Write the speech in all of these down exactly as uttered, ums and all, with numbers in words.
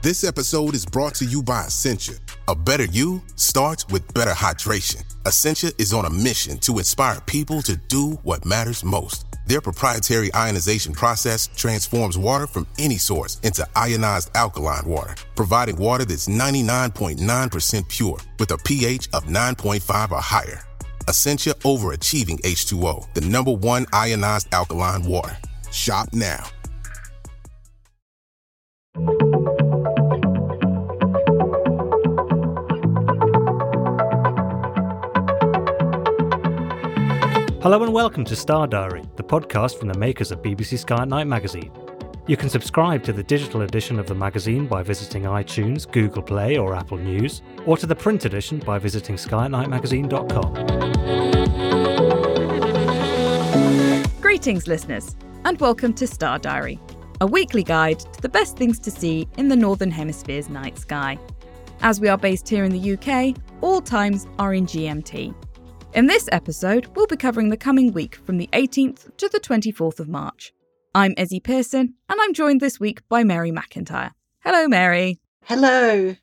This episode is brought to you by Essentia. A better you starts with better hydration. Essentia is on a mission to inspire people to do what matters most. Their proprietary ionization process transforms water from any source into ionized alkaline water, providing water that's ninety-nine point nine percent pure with a pH of nine point five or higher. Essentia Overachieving H two O, the number one ionized alkaline water. Shop now. Hello and welcome to Star Diary, the podcast from the makers of B B C Sky at Night magazine. You can subscribe to the digital edition of the magazine by visiting iTunes, Google Play or Apple News, or to the print edition by visiting sky at night magazine dot com. Greetings, listeners, and welcome to Star Diary, a weekly guide to the best things to see in the Northern Hemisphere's night sky. As we are based here in the U K, all times are in G M T. In this episode, we'll be covering the coming week from the eighteenth to the twenty-fourth of March. I'm Ezzy Pearson, and I'm joined this week by Mary McIntyre. Hello, Mary. Hello.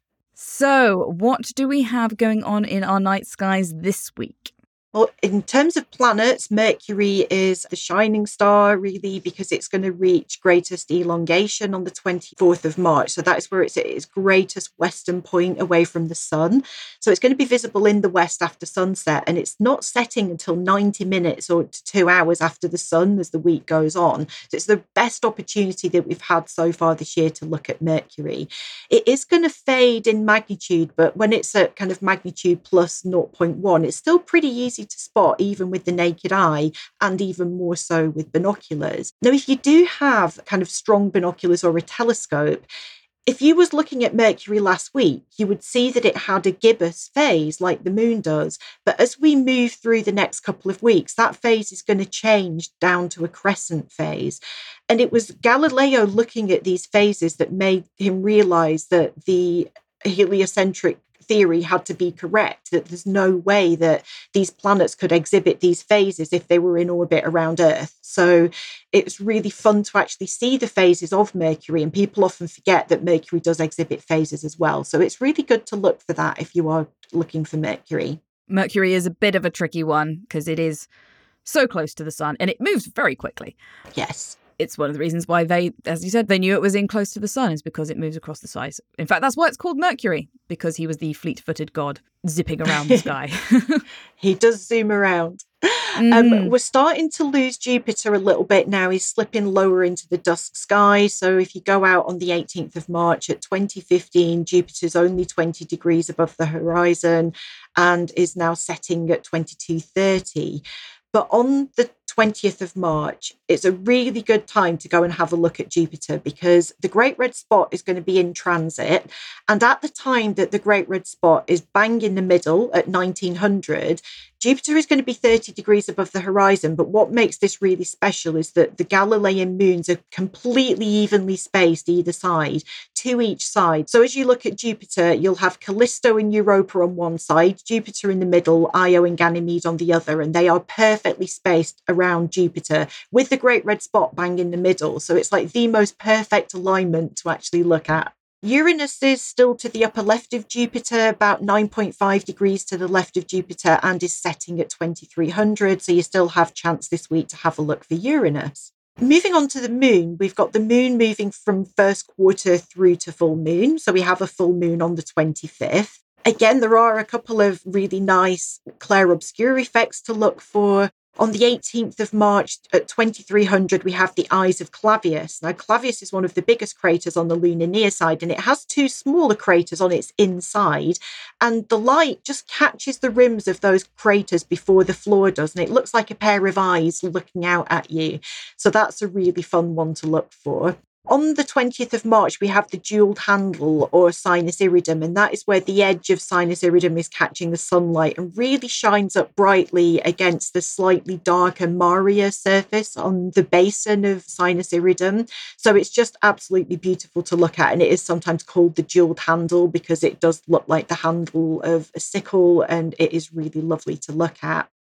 So, what do we have going on in our night skies this week? Well, in terms of planets, Mercury is the shining star, really, because it's going to reach greatest elongation on the twenty-fourth of March. So that is where it's at its greatest western point away from the sun. So it's going to be visible in the west after sunset, and it's not setting until ninety minutes or to two hours after the sun as the week goes on. So it's the best opportunity that we've had so far this year to look at Mercury. It is going to fade in magnitude, but when it's at kind of magnitude plus zero point one, it's still pretty easy to spot even with the naked eye, and even more so with binoculars. Now, if you do have kind of strong binoculars or a telescope, if you was looking at Mercury last week, you would see that it had a gibbous phase like the moon does. But as we move through the next couple of weeks, that phase is going to change down to a crescent phase. And it was Galileo looking at these phases that made him realize that the heliocentric theory had to be correct, that there's no way that these planets could exhibit these phases if they were in orbit around Earth. So it's really fun to actually see the phases of Mercury, and people often forget that Mercury does exhibit phases as well. So it's really good to look for that if you are looking for Mercury. Mercury is a bit of a tricky one because it is so close to the sun and it moves very quickly. Yes. It's one of the reasons why they, as you said, they knew it was in close to the sun, is because it moves across the sky. In fact, that's why it's called Mercury, because he was the fleet-footed god zipping around the sky. He does zoom around. Mm. Um, we're starting to lose Jupiter a little bit now. He's slipping lower into the dusk sky. So if you go out on the eighteenth of March at twenty fifteen, Jupiter's only twenty degrees above the horizon and is now setting at twenty-two thirty. But on the twentieth of March, it's a really good time to go and have a look at Jupiter, because the Great Red Spot is going to be in transit. And at the time that the Great Red Spot is bang in the middle at nineteen hundred, Jupiter is going to be thirty degrees above the horizon. But what makes this really special is that the Galilean moons are completely evenly spaced either side, to each side. So as you look at Jupiter, you'll have Callisto and Europa on one side, Jupiter in the middle, Io and Ganymede on the other, and they are perfectly spaced around Jupiter with the Great Red Spot bang in the middle. So it's like the most perfect alignment to actually look at. Uranus is still to the upper left of Jupiter, about nine point five degrees to the left of Jupiter, and is setting at twenty-three hundred. So you still have chance this week to have a look for Uranus. Moving on to the moon, we've got the moon moving from first quarter through to full moon. So we have a full moon on the twenty-fifth. Again, there are a couple of really nice clair-obscure effects to look for. On the eighteenth of March at twenty-three hundred, we have the Eyes of Clavius. Now, Clavius is one of the biggest craters on the lunar near side, and it has two smaller craters on its inside. And the light just catches the rims of those craters before the floor does, and it looks like a pair of eyes looking out at you. So that's a really fun one to look for. On the twentieth of March, we have the jeweled handle, or Sinus Iridum, and that is where the edge of Sinus Iridum is catching the sunlight and really shines up brightly against the slightly darker Maria surface on the basin of Sinus Iridum. So it's just absolutely beautiful to look at, and it is sometimes called the jeweled handle because it does look like the handle of a sickle, and it is really lovely to look at.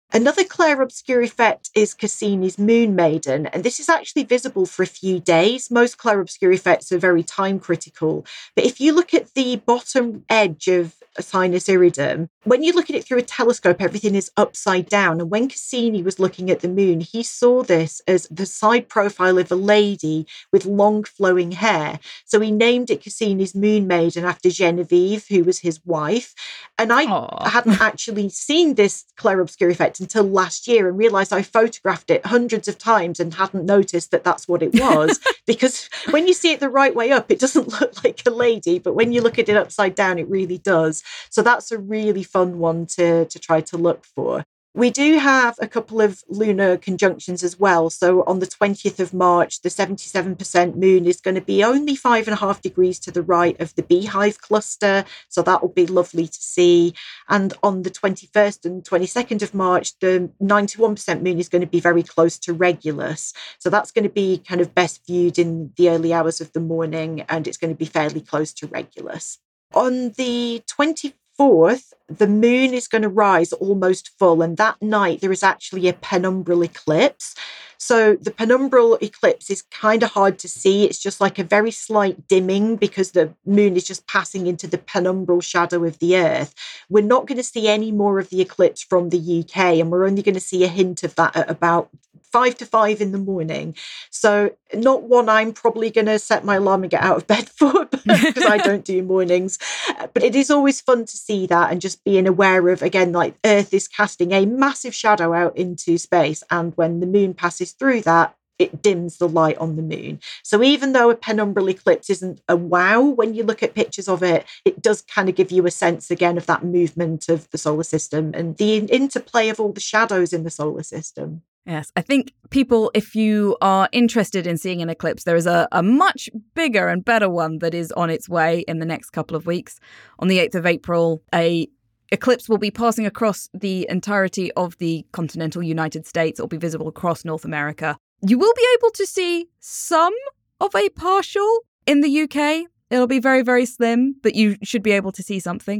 Another clair-obscur effect is Cassini's Moon Maiden, and this is actually visible for a few days. Most clair-obscur effects are very time-critical, but if you look at the bottom edge of Sinus Iridum, when you look at it through a telescope, everything is upside down. And when Cassini was looking at the moon, he saw this as the side profile of a lady with long flowing hair. So he named it Cassini's Moon Maiden after Genevieve, who was his wife. And I Aww. hadn't actually seen this clair-obscur effect until last year and realised I photographed it hundreds of times and hadn't noticed that that's what it was. Because when you see it the right way up, it doesn't look like a lady, but when you look at it upside down, it really does. So that's a really fun one to, to try to look for. We do have a couple of lunar conjunctions as well. So on the twentieth of March, the seventy-seven percent moon is going to be only five and a half degrees to the right of the Beehive cluster. So that will be lovely to see. And on the twenty-first and twenty-second of March, the ninety-one percent moon is going to be very close to Regulus. So that's going to be kind of best viewed in the early hours of the morning, and it's going to be fairly close to Regulus. On the twenty-fourth, the moon is going to rise almost full, and that night there is actually a penumbral eclipse. So the penumbral eclipse is kind of hard to see. It's just like a very slight dimming because the moon is just passing into the penumbral shadow of the Earth. We're not going to see any more of the eclipse from the U K, and we're only going to see a hint of that at about five to five in the morning. So not one I'm probably going to set my alarm and get out of bed for because I don't do mornings. But it is always fun to see that and just being aware of, again, like Earth is casting a massive shadow out into space. And when the moon passes through that, it dims the light on the moon. So even though a penumbral eclipse isn't a wow, when you look at pictures of it, it does kind of give you a sense again of that movement of the solar system and the interplay of all the shadows in the solar system. Yes, I think people, if you are interested in seeing an eclipse, there is a, a much bigger and better one that is on its way in the next couple of weeks. On the eighth of April, a eclipse will be passing across the entirety of the continental United States. It will be visible across North America. You will be able to see some of a partial in the U K. It'll be very, very slim, but you should be able to see something.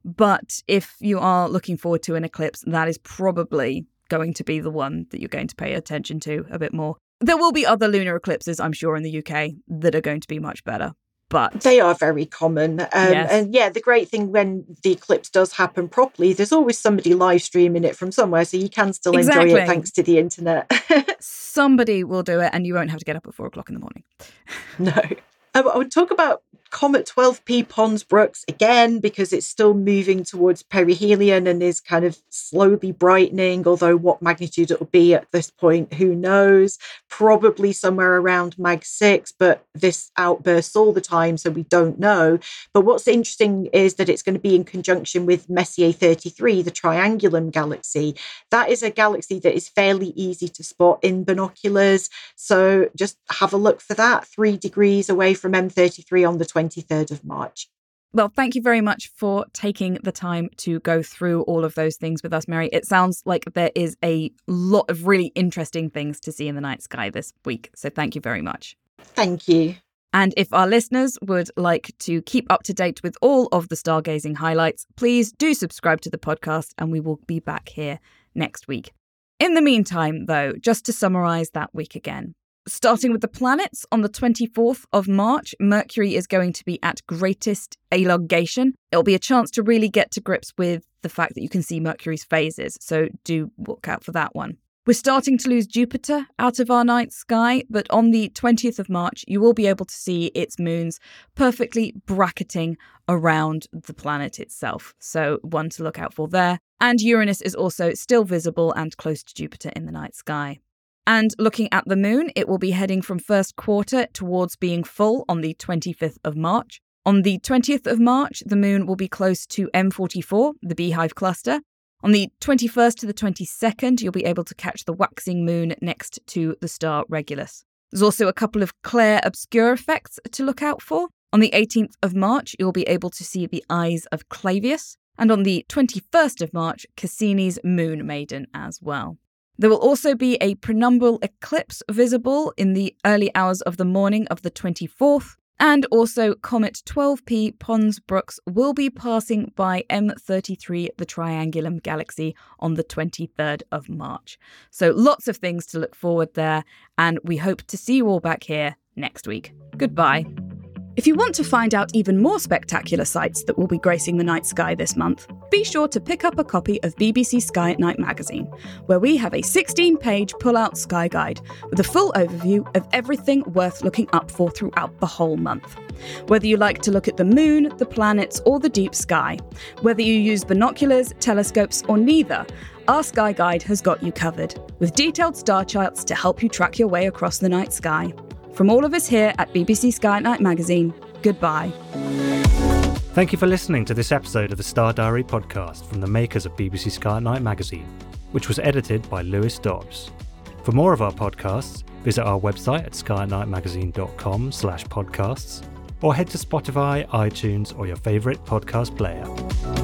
But if you are looking forward to an eclipse, that is probably going to be the one that you're going to pay attention to a bit more. There will be other lunar eclipses, I'm sure, in the U K that are going to be much better. But they are very common. Um, yes. And yeah, the great thing when the eclipse does happen properly, there's always somebody live streaming it from somewhere, so you can still exactly. enjoy it thanks to the internet. Somebody will do it and you won't have to get up at four o'clock in the morning. No. Um, I would talk about Comet twelve P Pons Brooks again, because it's still moving towards perihelion and is kind of slowly brightening, although what magnitude it will be at this point, who knows? Probably somewhere around mag six, but this outbursts all the time, so we don't know. But what's interesting is that it's going to be in conjunction with Messier thirty-three, the Triangulum galaxy. That is a galaxy that is fairly easy to spot in binoculars, so just have a look for that, three degrees away from M thirty-three on the twenty-third of March. Well, thank you very much for taking the time to go through all of those things with us, Mary. It sounds like there is a lot of really interesting things to see in the night sky this week. So thank you very much. Thank you. And if our listeners would like to keep up to date with all of the stargazing highlights, please do subscribe to the podcast and we will be back here next week. In the meantime, though, just to summarise that week again. Starting with the planets, on the twenty-fourth of March, Mercury is going to be at greatest elongation. It'll be a chance to really get to grips with the fact that you can see Mercury's phases, so do look out for that one. We're starting to lose Jupiter out of our night sky, but on the twentieth of March, you will be able to see its moons perfectly bracketing around the planet itself, so one to look out for there. And Uranus is also still visible and close to Jupiter in the night sky. And looking at the moon, it will be heading from first quarter towards being full on the twenty-fifth of March. On the twentieth of March, the moon will be close to M forty-four, the Beehive cluster. On the twenty-first to the twenty-second, you'll be able to catch the waxing moon next to the star Regulus. There's also a couple of clair-obscur effects to look out for. On the eighteenth of March, you'll be able to see the eyes of Clavius. And on the twenty-first of March, Cassini's Moon Maiden as well. There will also be a penumbral eclipse visible in the early hours of the morning of the twenty-fourth, And also, Comet twelve P Pons Brooks will be passing by M thirty-three, the Triangulum Galaxy, on the twenty-third of March. So lots of things to look forward there, and we hope to see you all back here next week. Goodbye. If you want to find out even more spectacular sights that will be gracing the night sky this month, be sure to pick up a copy of B B C Sky at Night magazine, where we have a sixteen-page pull-out sky guide with a full overview of everything worth looking up for throughout the whole month. Whether you like to look at the moon, the planets, or the deep sky, whether you use binoculars, telescopes, or neither, our Sky Guide has got you covered, with detailed star charts to help you track your way across the night sky. From all of us here at B B C Sky at Night magazine, goodbye. Thank you for listening to this episode of the Star Diary podcast from the makers of B B C Sky at Night magazine, which was edited by Lewis Dobbs. For more of our podcasts, visit our website at sky at night magazine dot com slash podcasts or head to Spotify, iTunes, or your favourite podcast player.